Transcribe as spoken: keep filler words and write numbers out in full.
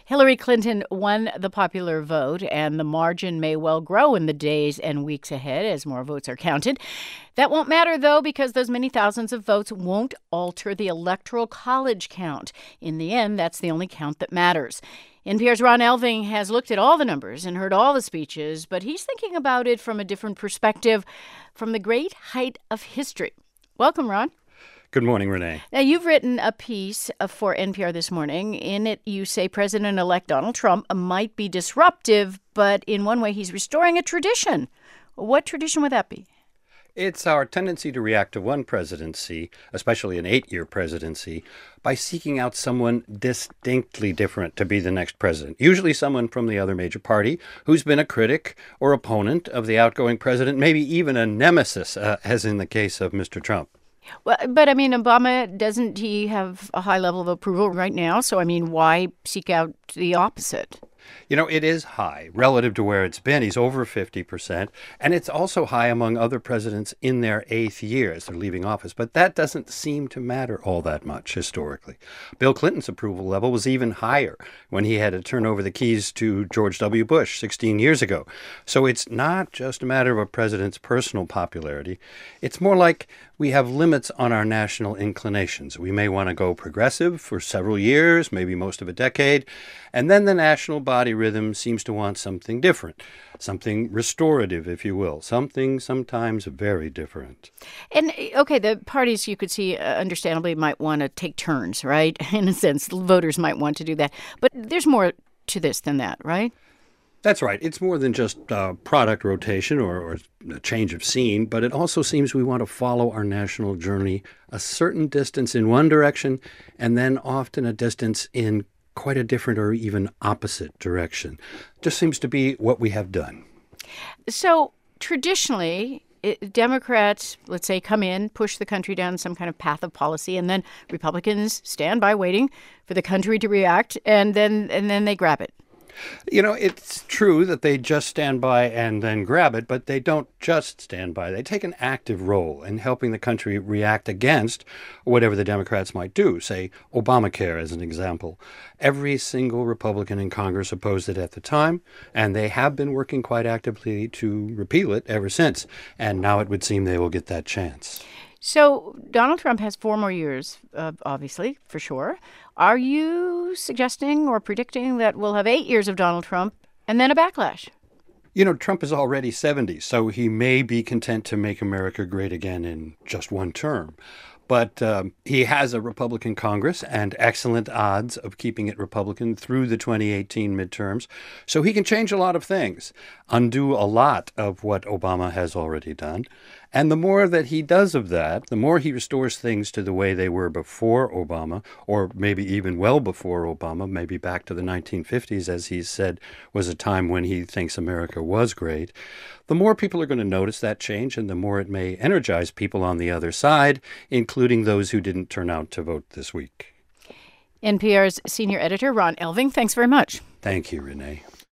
Hillary Clinton won the popular vote, and the margin may well grow in the days and weeks ahead as more votes are counted. That won't matter, though, because those many thousands of votes won't alter the Electoral College count. In the end, that's the only count that matters. N P R's Ron Elving has looked at all the numbers and heard all the speeches, but he's thinking about it from a different perspective, from the great height of history. Welcome, Ron. Good morning, Renee. Now, you've written a piece for N P R this morning. In it, you say President-elect Donald Trump might be disruptive, but in one way, he's restoring a tradition. What tradition would that be? It's our tendency to react to one presidency, especially an eight-year presidency, by seeking out someone distinctly different to be the next president, usually someone from the other major party who's been a critic or opponent of the outgoing president, maybe even a nemesis, uh, as in the case of Mister Trump. Well, but I mean, Obama, doesn't he have a high level of approval right now? So, I mean, why seek out the opposite? You know, it is high relative to where it's been. He's over fifty percent. And it's also high among other presidents in their eighth year as they're leaving office. But that doesn't seem to matter all that much historically. Bill Clinton's approval level was even higher when he had to turn over the keys to George W. Bush sixteen years ago. So it's not just a matter of a president's personal popularity. It's more like we have limits on our national inclinations. We may want to go progressive for several years, maybe most of a decade, and then the national body rhythm seems to want something different, something restorative, if you will, something sometimes very different. And, okay, the parties, you could see, uh, understandably, might want to take turns, right? In a sense, voters might want to do that. But there's more to this than that, right? That's right. It's more than just uh, product rotation or, or a change of scene, but it also seems we want to follow our national journey a certain distance in one direction and then often a distance in quite a different or even opposite direction. Just seems to be what we have done. So traditionally, it, Democrats, let's say, come in, push the country down some kind of path of policy, and then Republicans stand by waiting for the country to react, and then and then they grab it. You know, it's true that they just stand by and then grab it, but they don't just stand by. They take an active role in helping the country react against whatever the Democrats might do, say Obamacare as an example. Every single Republican in Congress opposed it at the time, and they have been working quite actively to repeal it ever since. And now it would seem they will get that chance. So Donald Trump has four more years, uh, obviously, for sure. Are you suggesting or predicting that we'll have eight years of Donald Trump and then a backlash? You know, Trump is already seventy, so he may be content to make America great again in just one term. But um, he has a Republican Congress and excellent odds of keeping it Republican through the twenty eighteen midterms. So he can change a lot of things, undo a lot of what Obama has already done. And the more that he does of that, the more he restores things to the way they were before Obama, or maybe even well before Obama, maybe back to the nineteen fifties, as he said, was a time when he thinks America was great. The more people are going to notice that change, and the more it may energize people on the other side, including those who didn't turn out to vote this week. N P R's senior editor, Ron Elving, thanks very much. Thank you, Renee.